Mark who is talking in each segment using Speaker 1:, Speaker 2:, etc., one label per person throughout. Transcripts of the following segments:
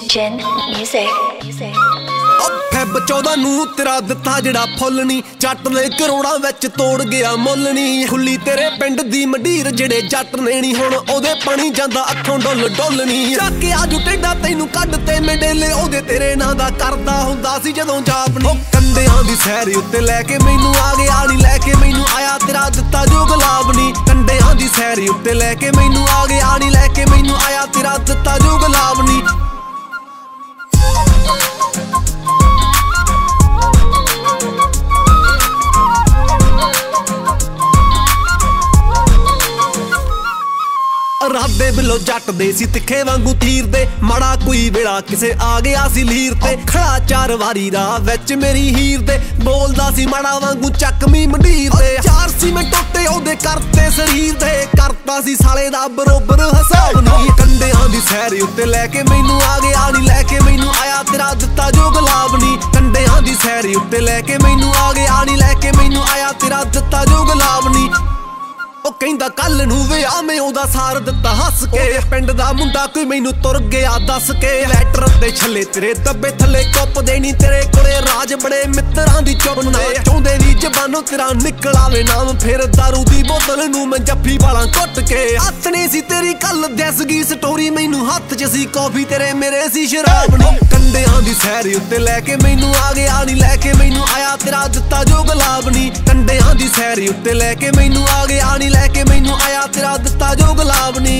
Speaker 1: Gen Music.
Speaker 2: Feb 14 ਨੂੰ ਤੇਰਾ ਦਿੱਤਾ ਜਿਹੜਾ ਫੁੱਲ ਨੀ ਜੱਟ ਦੇ ਕਰੋੜਾਂ ਵਿੱਚ ਤੋੜ ਗਿਆ ਮੁੱਲ ਨੀ ਖੁੱਲੀ ਤੇਰੇ ਪਿੰਡ ਦੀ ਮੰਡੀਰ ਜਿਹੜੇ ਜੱਟ ਨੇ ਨੀ ਹੁਣ ਉਹਦੇ ਪਾਣੀ ਜਾਂਦਾ ਅੱਖੋਂ ਡੁੱਲ ਡੁੱਲ ਨੀ ਚੱਕ ਕੇ ਆਜੂ ਟੇਡਾ ਤੈਨੂੰ ਕੱਢ ਤੇ ਮੇਡੇਲੇ ਉਹਦੇ ਤੇਰੇ ਨਾਂ ਦਾ ਕਰਦਾ ਹੁੰਦਾ ਸੀ ਜਦੋਂ ਜਾਪ ਨੀ ਕੰਡਿਆਂ ਦੀ ਸੈਰ ਉੱਤੇ ਲੈ ਕੇ ਮੈਨੂੰ ਆ ਗਿਆ ਨੀ ਲੈ ਕੇ ਮੈਨੂੰ ਆਇਆ ਤੇਰਾ ਦਿੱਤਾ ਜੋ ਗੁਲਾਬ ਨੀ ਕੰਡਿਆਂ ਦੀ ਸੈਰ ਉੱਤੇ ਲੈ ਕੇ ਮੈਨੂੰ ਆ ਗਿਆ ਨੀ ਲੈ ਕੇ ਮੈਨੂੰ ਆਇਆ ਤੇਰਾ ਦਿੱਤਾ ਜੋ ਗੁਲਾਬ ਨੀ ਰਾਦੇ ਬਿੱਲੋ ਜੱਟ ਦੇ ਸੀ ਤਿੱਖੇ ਵਾਂਗੂ ਤੀਰ ਦੇ ਮਾੜਾ ਕੋਈ ਵੇਲਾ ਕਿਸੇ ਆ ਗਿਆ ਸੀ ਲੀਰ ਤੇ ਖੜਾ 4 ਵਾਰੀ ਰਾਹ ਵਿੱਚ ਮੇਰੀ ਹੀਰ ਦੇ ਬੋਲਦਾ ਸੀ ਮਾੜਾ ਵਾਂਗੂ ਚੱਕਵੀਂ ਮੰਡੀਰ ਦੇ 4 ਸੀ ਮੈਂ ਟੁੱਟੇ ਉਹਦੇ ਕਰਤੇ ਸਰੀਰ ਦੇ ਕਰਤਾ ਸੀ ਸਾਲੇ ਦਾ ਬਰੋਬਰ ਹਿਸਾਬ ਨਹੀਂ ਕੰਡਿਆਂ ਦੀ ਸੈਰ ਉੱਤੇ ਲੈ ਕੇ ਮੈਨੂੰ ਆ ਗਿਆ ਨੀ ਲੈ ਕੇ ਮੈਨੂੰ ਆਇਆ ਤੇਰਾ ਦਿੱਤਾ ਜੋ ਗੁਲਾਬ ਨੀ ਕੰਡਿਆਂ ਦੀ ਸੈਰ ਉੱਤੇ ਲੈ ਕੇ ਮੈਨੂੰ ਆ ਗਿਆ ਨੀ ਲੈ ਕੇ ਮੈਨੂੰ ਆਇਆ ਤੇਰਾ ਦਿੱਤਾ ਜੋ ਗੁਲਾਬ ਨੀ ਉਹ ਕਹਿੰਦਾ ਕੱਲ ਨੂੰ ਵਿਆਹ ਮੈਂ ਉਹਦਾ ਸਾਰ ਦਿੱਤਾ ਹੱਸ ਕੇ ਪਿੰਡ ਦਾ ਮੁੰਡਾ ਕੋਈ ਮੈਨੂੰ ਤੁਰ ਗਿਆ ਦੱਸ ਕੇ ਲੈਟਰ ਤੇ ਛੱਲੇ ਤੇਰੇ ਦੱਬੇ ਥੱਲੇ ਕੁੱਪ ਦੇਣੀ ਤੇਰੇ ਕੋਲੇ ਰਾਜ ਬੜੇ ਮਿੱਤਰਾਂ ਦੀ ਚੁੱਪ ਨਾ ਚਾਹੁੰਦੇ ਵੀ ਜ਼ਬਾਨੋਂ ਤੇਰਾ ਨਿਕਲ ਆਵੇ ਨਾਮ ਫਿਰ ਦਾਰੂ ਦੀ ਬੋਤਲ ਨੂੰ ਮੈਂ ਜੱਫੀ ਵਾਲਾਂ ਕੁੱਟ ਕੇ ਹੱਥ ਨਹੀਂ ਸੀ ਤੇਰੀ ਕੱਲ ਦੱਸ ਗਈ ਸਟੋਰੀ ਮੈਨੂੰ ਹੱਥ 'ਚ ਸੀ ਕਾਫੀ ਤੇਰੇ ਮੇਰੇ ਸੀ ਸ਼ਰਾਬ ਨੀ ਕੰਡਿਆਂ ਦੀ ਸੈਰ ਉੱਤੇ ਲੈ ਕੇ ਮੈਨੂੰ ਆ ਗਿਆ ਨੀ ਲੈ ਕੇ ਮੈਨੂੰ ਆਇਆ ਤੇਰਾ ਦਿੱਤਾ ਜੋ ਗੁਲਾਬ ਨੀ ਕੰਡਿਆਂ ਦੀ ਸੈਰ ਉੱਤੇ ਲੈ ਕੇ ਮੈਨੂੰ ਆ ਗਿਆ ਨੀ ਲੈ ਕੇ ਮੈਨੂੰ ਆਇਆ ਤੇਰਾ ਦਿੱਤਾ ਜੋ ਗੁਲਾਬ ਨੀ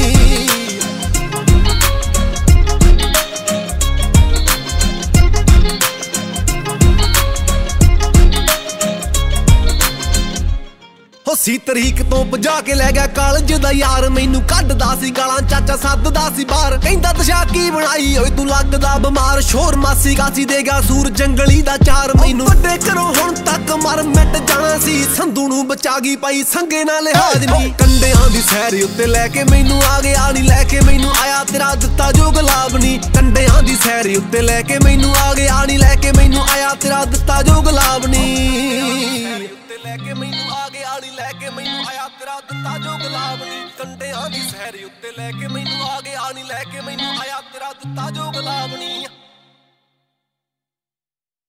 Speaker 2: ਸੀ ਤਰੀਕ ਤੋਂ ਭਜਾ ਕੇ ਲੈ ਗਿਆ ਕਾਲਜ ਦਾ ਯਾਰ ਮੈਨੂੰ ਕੱਢਦਾ ਸੀ ਗਾਲਾਂ ਚਾਚਾ ਸੱਦਦਾ ਸੀ ਬਾਹਰ ਕਹਿੰਦਾ ਤਸ਼ਾ ਕੀ ਬਣਾਈ ਓਏ ਤੂੰ ਲੱਗਦਾ ਬਿਮਾਰ ਸ਼ੋਰ ਮਾਸੀ ਕਾਸੀ ਦੇਗਾ ਸੂਰ ਜੰਗਲੀ ਦਾ ਚਾਰ ਮੈਨੂੰ ਵੱਡੇ ਕਰੋ ਹੁਣ ਤੱਕ ਮਰ ਮਿਟ ਜਾਣਾ ਸੀ ਸੰਧੂ ਨੂੰ ਬਚਾ ਗਈ ਪਾਈ ਸੰਗੇ ਨਾਲ ਲਿਹਾਜ਼ ਨਹੀਂ ਕੰਡਿਆਂ ਦੀ ਸੈਰ ਉੱਤੇ ਲੈ ਕੇ ਮੈਨੂੰ ਆ ਗਿਆ ਨੀ ਲੈ ਕੇ ਮੈਨੂੰ ਆਇਆ ਤੇਰਾ ਦਿੱਤਾ ਜੋ ਗੁਲਾਬ ਨੀ ਕੰਡਿਆਂ ਦੀ ਸੈਰ ਉੱਤੇ ਲੈ ਕੇ ਮੈਨੂੰ ਆ ਗਿਆ ਨੀ ਲੈ ਕੇ ਮੈਨੂੰ ਆਇਆ ਤੇਰਾ ਦਿੱਤਾ ਜੋ ਗੁਲਾਬ ਨੀ ਲੈ ਕੇ ਮੈਨੂੰ ਆ ਗਿਆ ਨੀ ਲੈ ਕੇ ਮੈਨੂੰ ਆਇਆ ਤੇਰਾ ਦਿੱਤਾ ਜੋ ਗੁਲਾਬ ਨੀ ਕੰਡਿਆਂ ਦੀ ਸੈਰ ਉੱਤੇ ਲੈ ਕੇ ਮੈਨੂੰ ਆ ਗਿਆ ਨੀ ਲੈ ਕੇ ਮੈਨੂੰ ਆਇਆ ਤੇਰਾ ਦਿੱਤਾ ਜੋ ਗੁਲਾਬ ਨੀ